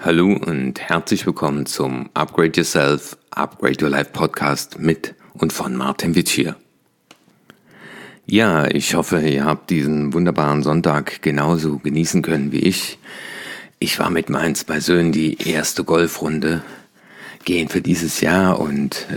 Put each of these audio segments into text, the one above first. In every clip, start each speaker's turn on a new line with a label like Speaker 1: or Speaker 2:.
Speaker 1: Hallo und herzlich willkommen zum Upgrade Yourself, Upgrade Your Life Podcast mit und von Martin Witsch hier. Ja, ich hoffe, ihr habt diesen wunderbaren Sonntag genauso genießen können wie ich. Ich war mit meinen 2 Söhnen die erste Golfrunde gehen für dieses Jahr und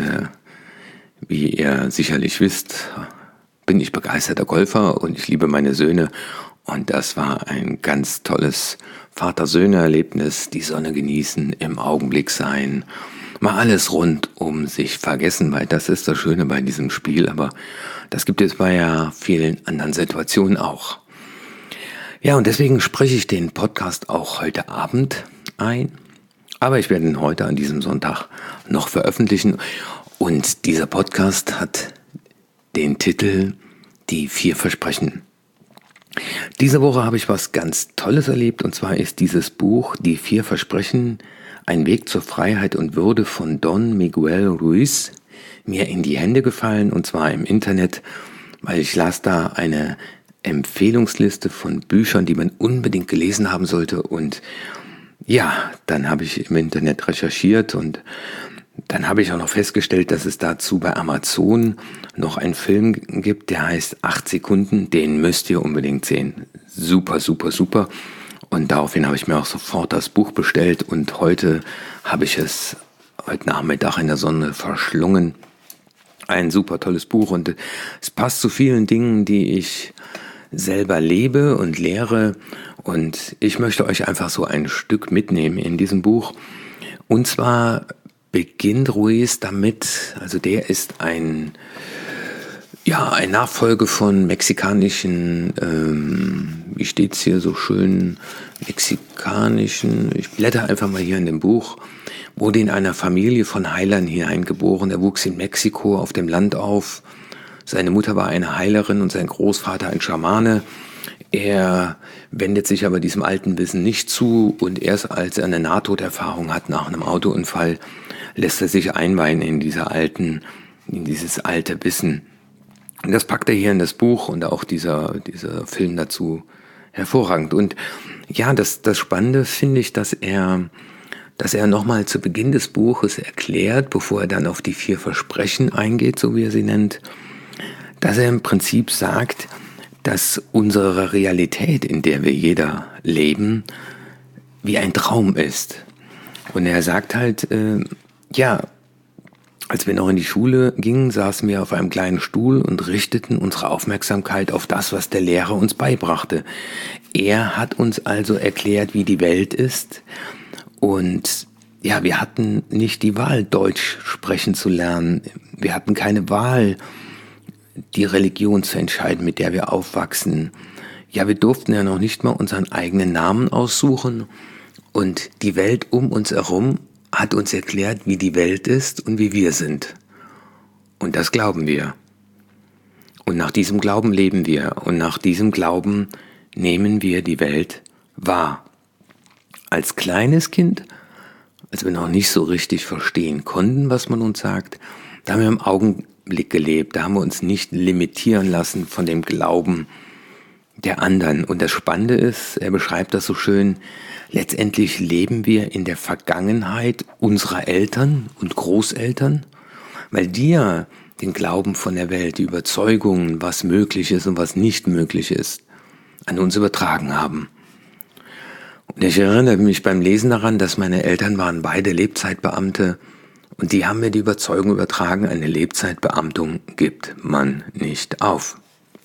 Speaker 1: wie ihr sicherlich wisst, bin ich begeisterter Golfer und ich liebe meine Söhne. Und das war ein ganz tolles Vater-Söhne-Erlebnis, die Sonne genießen, im Augenblick sein, mal alles rund um sich vergessen, weil das ist das Schöne bei diesem Spiel, aber das gibt es bei ja vielen anderen Situationen auch. Ja, und deswegen spreche ich den Podcast auch heute Abend ein, aber ich werde ihn heute an diesem Sonntag noch veröffentlichen und dieser Podcast hat den Titel Die 4 Versprechen. Diese Woche habe ich was ganz Tolles erlebt und zwar ist dieses Buch Die 4 Versprechen, ein Weg zur Freiheit und Würde von Don Miguel Ruiz mir in die Hände gefallen und zwar im Internet, weil ich las da eine Empfehlungsliste von Büchern, die man unbedingt gelesen haben sollte und ja, dann habe ich im Internet recherchiert und dann habe ich auch noch festgestellt, dass es dazu bei Amazon noch einen Film gibt, der heißt 8 Sekunden, den müsst ihr unbedingt sehen. Super, super, super. Und daraufhin habe ich mir auch sofort das Buch bestellt und heute habe ich es heute Nachmittag in der Sonne verschlungen. Ein super tolles Buch und es passt zu vielen Dingen, die ich selber lebe und lehre und ich möchte euch einfach so ein Stück mitnehmen in diesem Buch. Und zwar beginnt Ruiz damit, also der ist ein Nachfolger von mexikanischen, wie steht's hier so schön, mexikanischen, ich blätter einfach mal hier in dem Buch, wurde in einer Familie von Heilern hineingeboren. Er wuchs in Mexiko auf dem Land auf. Seine Mutter war eine Heilerin und sein Großvater ein Schamane. Er wendet sich aber diesem alten Wissen nicht zu und erst als er eine Nahtoderfahrung hat nach einem Autounfall, lässt er sich einweihen in dieses alte Wissen. Und das packt er hier in das Buch und auch dieser Film dazu hervorragend. Und ja, das Spannende finde ich, dass er nochmal zu Beginn des Buches erklärt, bevor er dann auf die 4 Versprechen eingeht, so wie er sie nennt, dass er im Prinzip sagt, dass unsere Realität, in der wir jeder leben, wie ein Traum ist. Und er sagt halt, als wir noch in die Schule gingen, saßen wir auf einem kleinen Stuhl und richteten unsere Aufmerksamkeit auf das, was der Lehrer uns beibrachte. Er hat uns also erklärt, wie die Welt ist. Und ja, wir hatten nicht die Wahl, Deutsch sprechen zu lernen. Wir hatten keine Wahl, die Religion zu entscheiden, mit der wir aufwachsen. Ja, wir durften ja noch nicht mal unseren eigenen Namen aussuchen. Und die Welt um uns herum hat uns erklärt, wie die Welt ist und wie wir sind. Und das glauben wir. Und nach diesem Glauben leben wir. Und nach diesem Glauben nehmen wir die Welt wahr. Als kleines Kind, als wir noch nicht so richtig verstehen konnten, was man uns sagt, da haben wir im Augenblick gelebt. Da haben wir uns nicht limitieren lassen von dem Glauben der anderen. Und das Spannende ist, er beschreibt das so schön, letztendlich leben wir in der Vergangenheit unserer Eltern und Großeltern, weil die ja den Glauben von der Welt, die Überzeugungen, was möglich ist und was nicht möglich ist, an uns übertragen haben. Und ich erinnere mich beim Lesen daran, dass meine Eltern waren beide Lebzeitbeamte und die haben mir die Überzeugung übertragen, eine Lebzeitbeamtung gibt man nicht auf.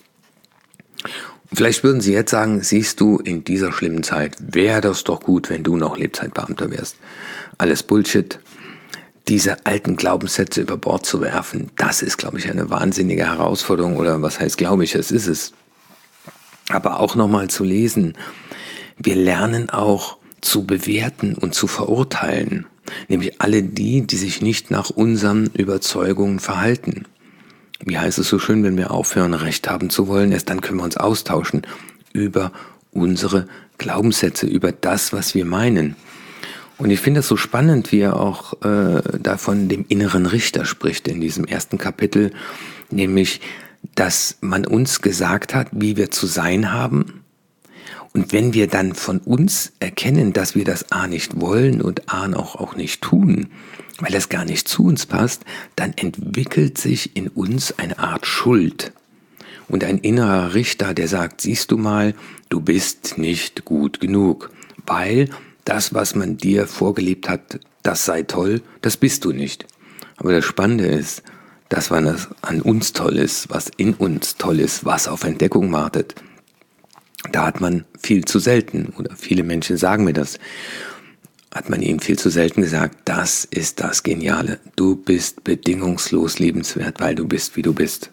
Speaker 1: Vielleicht würden Sie jetzt sagen, siehst du, in dieser schlimmen Zeit wäre das doch gut, wenn du noch Lebzeitbeamter wärst. Alles Bullshit. Diese alten Glaubenssätze über Bord zu werfen, das ist, glaube ich, eine wahnsinnige Herausforderung. Oder was heißt, glaube ich, es ist es. Aber auch nochmal zu lesen, wir lernen auch zu bewerten und zu verurteilen. Nämlich alle die sich nicht nach unseren Überzeugungen verhalten. Wie heißt es so schön, wenn wir aufhören, Recht haben zu wollen, erst dann können wir uns austauschen über unsere Glaubenssätze, über das, was wir meinen. Und ich finde es so spannend, wie er auch da von dem inneren Richter spricht in diesem ersten Kapitel, nämlich, dass man uns gesagt hat, wie wir zu sein haben Und wenn wir dann von uns erkennen, dass wir das A nicht wollen und A auch nicht tun, weil das gar nicht zu uns passt, dann entwickelt sich in uns eine Art Schuld und ein innerer Richter, der sagt, siehst du mal, du bist nicht gut genug, weil das, was man dir vorgelebt hat, das sei toll, das bist du nicht. Aber das Spannende ist, dass was an uns toll ist, was in uns toll ist, was auf Entdeckung wartet. Da hat man viel zu selten, oder viele Menschen sagen mir das, hat man ihnen viel zu selten gesagt, das ist das Geniale. Du bist bedingungslos liebenswert, weil du bist, wie du bist.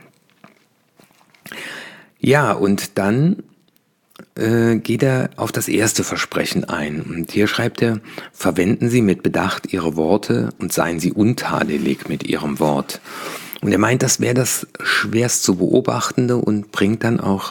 Speaker 1: Ja, und dann geht er auf das erste Versprechen ein. Und hier schreibt er, verwenden Sie mit Bedacht Ihre Worte und seien Sie untadelig mit Ihrem Wort. Und er meint, das wäre das schwerst zu beobachtende und bringt dann auch,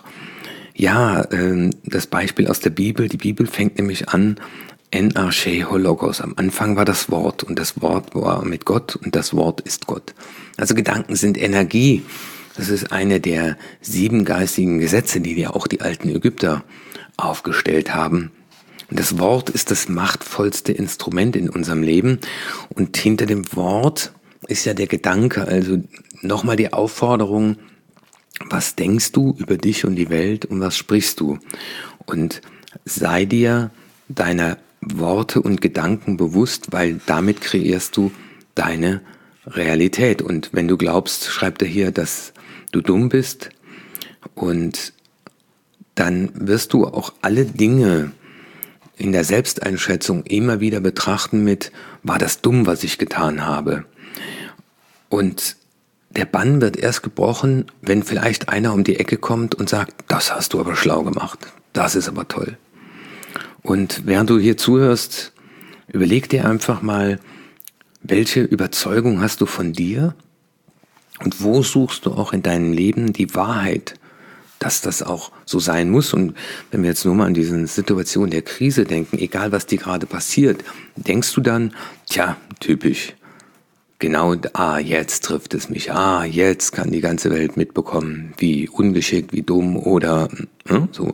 Speaker 1: das Beispiel aus der Bibel. Die Bibel fängt nämlich an, en arche ho logos. Am Anfang war das Wort und das Wort war mit Gott und das Wort ist Gott. Also Gedanken sind Energie. Das ist eine der 7 geistigen Gesetze, die ja auch die alten Ägypter aufgestellt haben. Und das Wort ist das machtvollste Instrument in unserem Leben. Und hinter dem Wort ist ja der Gedanke, also nochmal die Aufforderung, was denkst du über dich und die Welt und was sprichst du? Und sei dir deiner Worte und Gedanken bewusst, weil damit kreierst du deine Realität. Und wenn du glaubst, schreibt er hier, dass du dumm bist, und dann wirst du auch alle Dinge in der Selbsteinschätzung immer wieder betrachten mit, war das dumm, was ich getan habe? Und der Bann wird erst gebrochen, wenn vielleicht einer um die Ecke kommt und sagt, das hast du aber schlau gemacht, das ist aber toll. Und während du hier zuhörst, überleg dir einfach mal, welche Überzeugung hast du von dir? Und wo suchst du auch in deinem Leben die Wahrheit, dass das auch so sein muss? Und wenn wir jetzt nur mal an diese Situation der Krise denken, egal was dir gerade passiert, denkst du dann, typisch, genau, jetzt trifft es mich, jetzt kann die ganze Welt mitbekommen, wie ungeschickt, wie dumm oder so.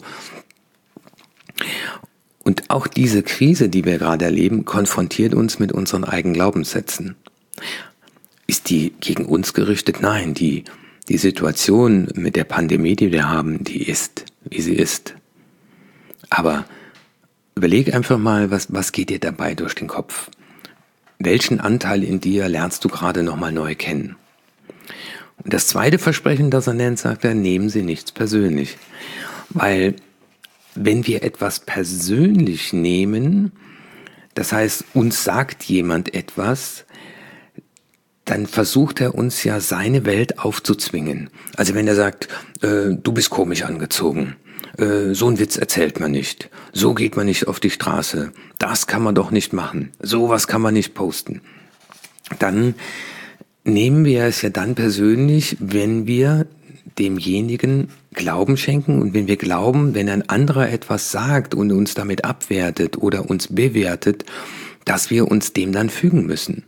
Speaker 1: Und auch diese Krise, die wir gerade erleben, konfrontiert uns mit unseren eigenen Glaubenssätzen. Ist die gegen uns gerichtet? Nein, die Situation mit der Pandemie, die wir haben, die ist, wie sie ist. Aber überleg einfach mal, was geht dir dabei durch den Kopf? Welchen Anteil in dir lernst du gerade nochmal neu kennen? Und das zweite Versprechen, das er nennt, sagt er, nehmen Sie nichts persönlich. Weil wenn wir etwas persönlich nehmen, das heißt, uns sagt jemand etwas, dann versucht er uns ja seine Welt aufzuzwingen. Also wenn er sagt, du bist komisch angezogen, so einen Witz erzählt man nicht, so geht man nicht auf die Straße, das kann man doch nicht machen, sowas kann man nicht posten. Dann nehmen wir es ja dann persönlich, wenn wir demjenigen Glauben schenken und wenn wir glauben, wenn ein anderer etwas sagt und uns damit abwertet oder uns bewertet, dass wir uns dem dann fügen müssen.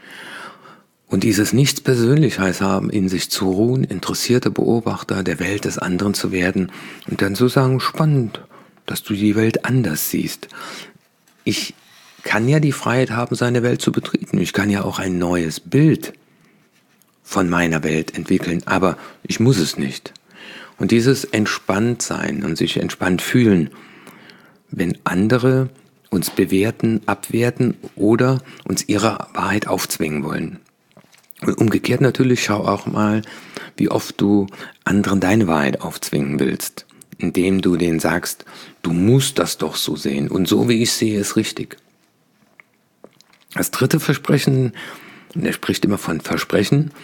Speaker 1: Und dieses Nichts-Persönlichkeit haben, in sich zu ruhen, interessierte Beobachter der Welt des anderen zu werden und dann zu sagen, spannend, dass du die Welt anders siehst. Ich kann ja die Freiheit haben, seine Welt zu betreten. Ich kann ja auch ein neues Bild von meiner Welt entwickeln, aber ich muss es nicht. Und dieses Entspanntsein und sich entspannt fühlen, wenn andere uns bewerten, abwerten oder uns ihre Wahrheit aufzwingen wollen. Und umgekehrt natürlich, schau auch mal, wie oft du anderen deine Wahrheit aufzwingen willst, indem du denen sagst, du musst das doch so sehen und so wie ich sehe, ist richtig. Das dritte Versprechen, und er spricht immer von Versprechen,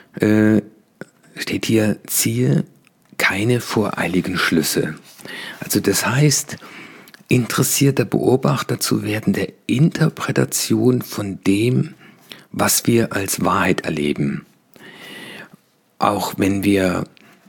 Speaker 1: steht hier, ziehe keine voreiligen Schlüsse. Also das heißt, interessierter Beobachter zu werden der Interpretation von dem, was wir als Wahrheit erleben. Auch wenn wir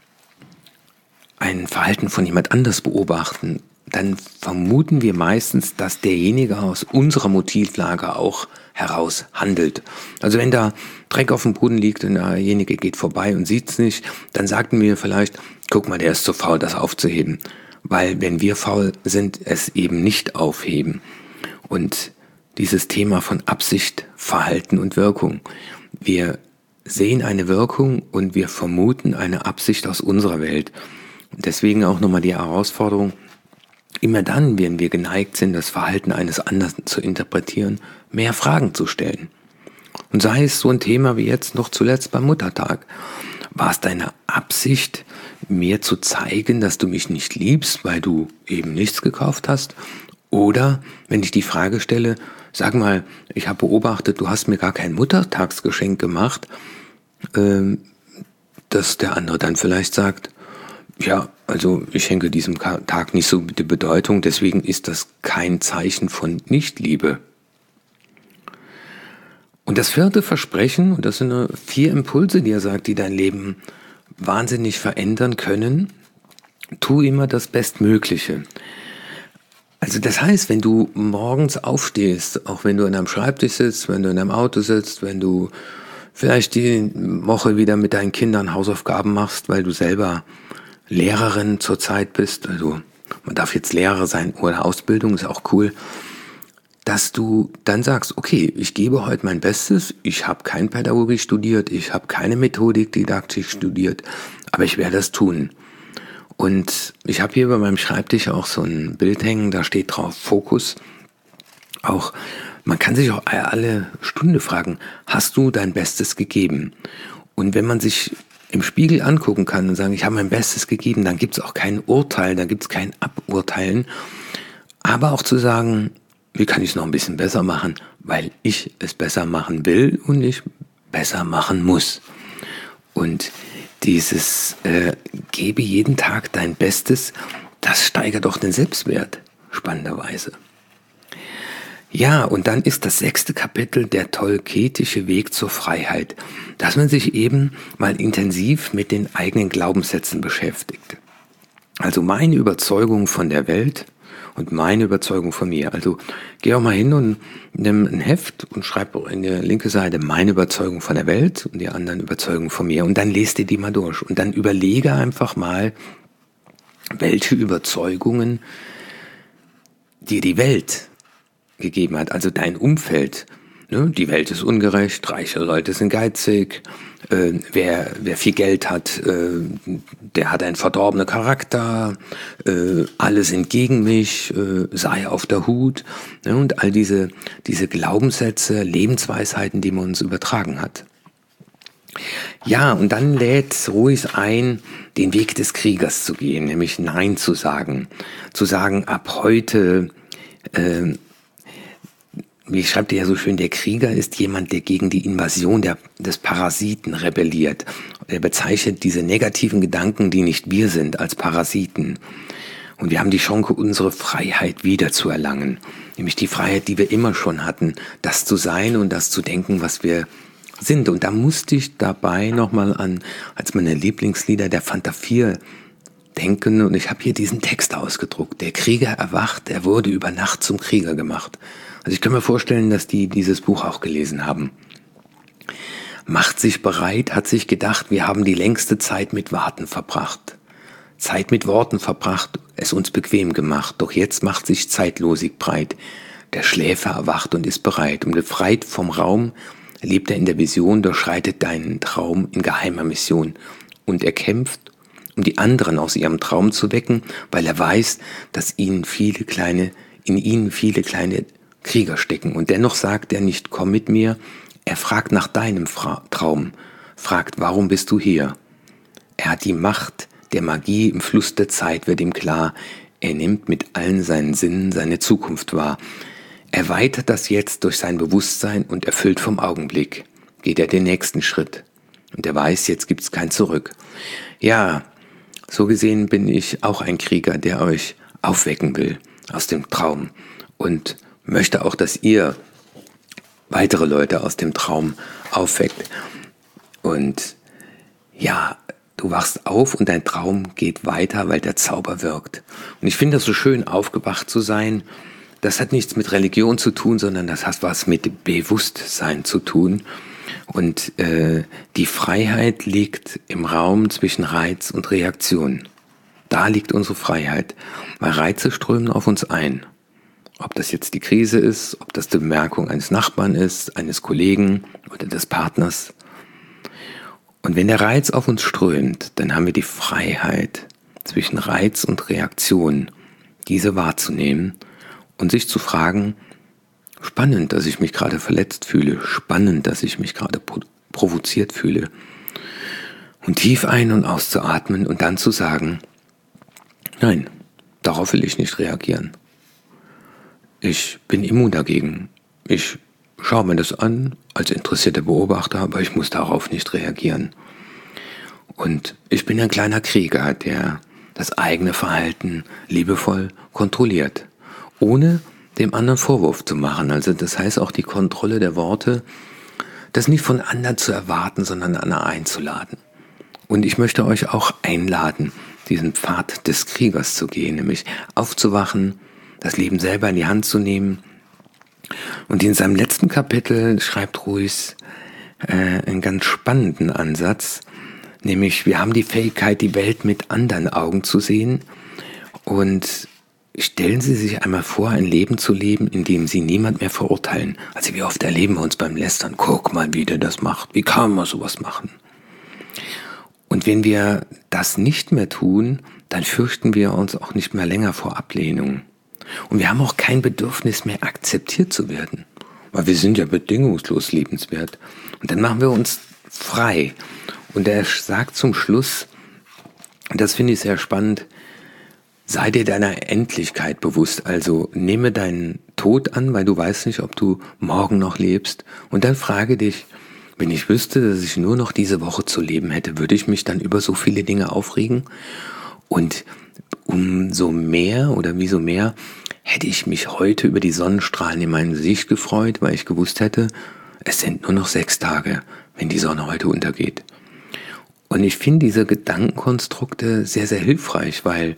Speaker 1: ein Verhalten von jemand anders beobachten, dann vermuten wir meistens, dass derjenige aus unserer Motivlage auch heraus handelt. Also wenn da Dreck auf dem Boden liegt und derjenige geht vorbei und sieht es nicht, dann sagten wir vielleicht, guck mal, der ist zu faul, das aufzuheben. weil wenn wir faul sind, es eben nicht aufheben. Und dieses Thema von Absicht, Verhalten und Wirkung. Wir sehen eine Wirkung und wir vermuten eine Absicht aus unserer Welt. Und deswegen auch nochmal die Herausforderung, immer dann, wenn wir geneigt sind, das Verhalten eines anderen zu interpretieren, mehr Fragen zu stellen. Und sei es so ein Thema wie jetzt noch zuletzt beim Muttertag. War es deine Absicht, mir zu zeigen, dass du mich nicht liebst, weil du eben nichts gekauft hast? Oder, wenn ich die Frage stelle, sag mal, ich habe beobachtet, du hast mir gar kein Muttertagsgeschenk gemacht, dass der andere dann vielleicht sagt, ja, also ich schenke diesem Tag nicht so die Bedeutung, deswegen ist das kein Zeichen von Nichtliebe. Und das vierte Versprechen, und das sind 4 Impulse, die er sagt, die dein Leben wahnsinnig verändern können, tu immer das Bestmögliche. Also das heißt, wenn du morgens aufstehst, auch wenn du an einem Schreibtisch sitzt, wenn du in einem Auto sitzt, wenn du vielleicht die Woche wieder mit deinen Kindern Hausaufgaben machst, weil du selber Lehrerin zurzeit bist, also man darf jetzt Lehrer sein oder Ausbildung, ist auch cool, dass du dann sagst, okay, ich gebe heute mein Bestes, ich habe kein Pädagogik studiert, ich habe keine Methodikdidaktik studiert, aber ich werde das tun. Und ich habe hier bei meinem Schreibtisch auch so ein Bild hängen, da steht drauf Fokus. Auch man kann sich auch alle Stunde fragen, hast du dein Bestes gegeben? Und wenn man sich im Spiegel angucken kann und sagen, ich habe mein Bestes gegeben, dann gibt es auch kein Urteil, dann gibt es kein Aburteilen. Aber auch zu sagen, wie kann ich es noch ein bisschen besser machen, weil ich es besser machen will und ich besser machen muss. Und dieses gebe jeden Tag dein Bestes, das steigert doch den Selbstwert, spannenderweise. Ja, und dann ist das 6. Kapitel der tolketische Weg zur Freiheit, dass man sich eben mal intensiv mit den eigenen Glaubenssätzen beschäftigt. Also meine Überzeugung von der Welt und meine Überzeugung von mir. Also geh auch mal hin und nimm ein Heft und schreib in die linke Seite meine Überzeugung von der Welt und die anderen Überzeugungen von mir und dann lest dir die mal durch und dann überlege einfach mal, welche Überzeugungen dir die Welt gegeben hat, also dein Umfeld. Ne? Die Welt ist ungerecht, reiche Leute sind geizig, wer viel Geld hat, der hat einen verdorbenen Charakter, alle sind gegen mich, sei auf der Hut. Ne? Und all diese Glaubenssätze, Lebensweisheiten, die man uns übertragen hat. Ja, und dann lädt ruhig ein, den Weg des Kriegers zu gehen, nämlich Nein zu sagen. Zu sagen, ab heute wie schreibt er ja so schön, der Krieger ist jemand, der gegen die Invasion des Parasiten rebelliert. Er bezeichnet diese negativen Gedanken, die nicht wir sind, als Parasiten. Und wir haben die Chance, unsere Freiheit wiederzuerlangen. Nämlich die Freiheit, die wir immer schon hatten, das zu sein und das zu denken, was wir sind. Und da musste ich dabei nochmal an, als meine Lieblingslieder der Fanta 4 denken. Und ich habe hier diesen Text ausgedruckt. Der Krieger erwacht, er wurde über Nacht zum Krieger gemacht. Also ich kann mir vorstellen, dass die dieses Buch auch gelesen haben. Macht sich bereit, hat sich gedacht, wir haben die längste Zeit mit Warten verbracht. Zeit mit Worten verbracht, es uns bequem gemacht, doch jetzt macht sich Zeitlosig breit. Der Schläfer erwacht und ist bereit, und befreit vom Raum, lebt er in der Vision, durchschreitet deinen Traum in geheimer Mission. Und er kämpft, um die anderen aus ihrem Traum zu wecken, weil er weiß, dass in ihnen viele kleine Krieger stecken. Und dennoch sagt er nicht, komm mit mir. Er fragt nach deinem Traum, fragt, warum bist du hier? Er hat die Macht der Magie im Fluss der Zeit, wird ihm klar. Er nimmt mit allen seinen Sinnen seine Zukunft wahr. Erweitert das jetzt durch sein Bewusstsein und erfüllt vom Augenblick, geht er den nächsten Schritt. Und er weiß, jetzt gibt's kein Zurück. Ja, so gesehen bin ich auch ein Krieger, der euch aufwecken will aus dem Traum und möchte auch, dass ihr weitere Leute aus dem Traum aufweckt. Und ja, du wachst auf und dein Traum geht weiter, weil der Zauber wirkt. Und ich finde das so schön, aufgewacht zu sein. Das hat nichts mit Religion zu tun, sondern das hat was mit Bewusstsein zu tun. Und die Freiheit liegt im Raum zwischen Reiz und Reaktion. Da liegt unsere Freiheit, weil Reize strömen auf uns ein. Ob das jetzt die Krise ist, ob das die Bemerkung eines Nachbarn ist, eines Kollegen oder des Partners. Und wenn der Reiz auf uns strömt, dann haben wir die Freiheit, zwischen Reiz und Reaktion diese wahrzunehmen und sich zu fragen, spannend, dass ich mich gerade verletzt fühle, spannend, dass ich mich gerade provoziert fühle. Und tief ein- und auszuatmen und dann zu sagen, nein, darauf will ich nicht reagieren. Ich bin immun dagegen. Ich schaue mir das an als interessierter Beobachter, aber ich muss darauf nicht reagieren. Und ich bin ein kleiner Krieger, der das eigene Verhalten liebevoll kontrolliert, ohne dem anderen Vorwurf zu machen. Also das heißt auch die Kontrolle der Worte, das nicht von anderen zu erwarten, sondern anderen einzuladen. Und ich möchte euch auch einladen, diesen Pfad des Kriegers zu gehen, nämlich aufzuwachen, das Leben selber in die Hand zu nehmen. Und in seinem letzten Kapitel schreibt Ruiz einen ganz spannenden Ansatz, nämlich wir haben die Fähigkeit, die Welt mit anderen Augen zu sehen. Und stellen Sie sich einmal vor, ein Leben zu leben, in dem Sie niemand mehr verurteilen. Also wie oft erleben wir uns beim Lästern, guck mal, wie der das macht, wie kann man sowas machen? Und wenn wir das nicht mehr tun, dann fürchten wir uns auch nicht mehr länger vor Ablehnung. Und wir haben auch kein Bedürfnis mehr, akzeptiert zu werden. Weil wir sind ja bedingungslos liebenswert. Und dann machen wir uns frei. Und er sagt zum Schluss, das finde ich sehr spannend, sei dir deiner Endlichkeit bewusst. Also nehme deinen Tod an, weil du weißt nicht, ob du morgen noch lebst. Und dann frage dich, wenn ich wüsste, dass ich nur noch diese Woche zu leben hätte, würde ich mich dann über so viele Dinge aufregen? Und umso mehr oder wieso mehr hätte ich mich heute über die Sonnenstrahlen in meinem Gesicht gefreut, weil ich gewusst hätte, es sind nur noch 6 Tage, wenn die Sonne heute untergeht. Und ich finde diese Gedankenkonstrukte sehr, sehr hilfreich, weil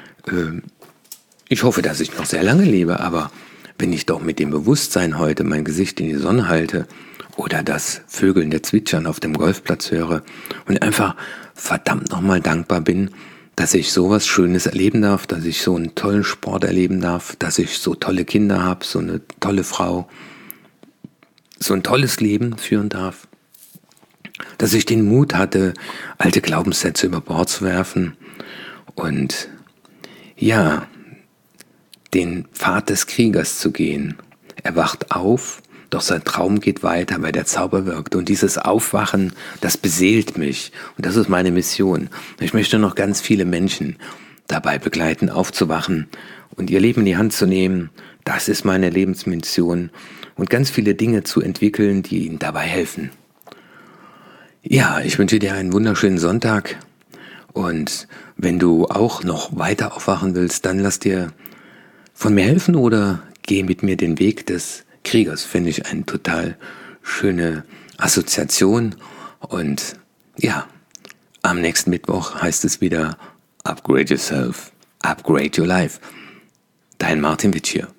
Speaker 1: ich hoffe, dass ich noch sehr lange lebe, aber wenn ich doch mit dem Bewusstsein heute mein Gesicht in die Sonne halte oder das Vögelnde Zwitschern auf dem Golfplatz höre und einfach verdammt nochmal dankbar bin, dass ich sowas Schönes erleben darf, dass ich so einen tollen Sport erleben darf, dass ich so tolle Kinder habe, so eine tolle Frau, so ein tolles Leben führen darf, dass ich den Mut hatte, alte Glaubenssätze über Bord zu werfen und ja, den Pfad des Kriegers zu gehen. Er wacht auf, doch sein Traum geht weiter, weil der Zauber wirkt. Und dieses Aufwachen, das beseelt mich. Und das ist meine Mission. Ich möchte noch ganz viele Menschen dabei begleiten, aufzuwachen und ihr Leben in die Hand zu nehmen. Das ist meine Lebensmission. Und ganz viele Dinge zu entwickeln, die ihnen dabei helfen. Ja, ich wünsche dir einen wunderschönen Sonntag. Und wenn du auch noch weiter aufwachen willst, dann lass dir von mir helfen oder geh mit mir den Weg des Kriegers. Finde ich eine total schöne Assoziation. Und ja, am nächsten Mittwoch heißt es wieder Upgrade Yourself, Upgrade Your Life. Dein Martin Witsch hier.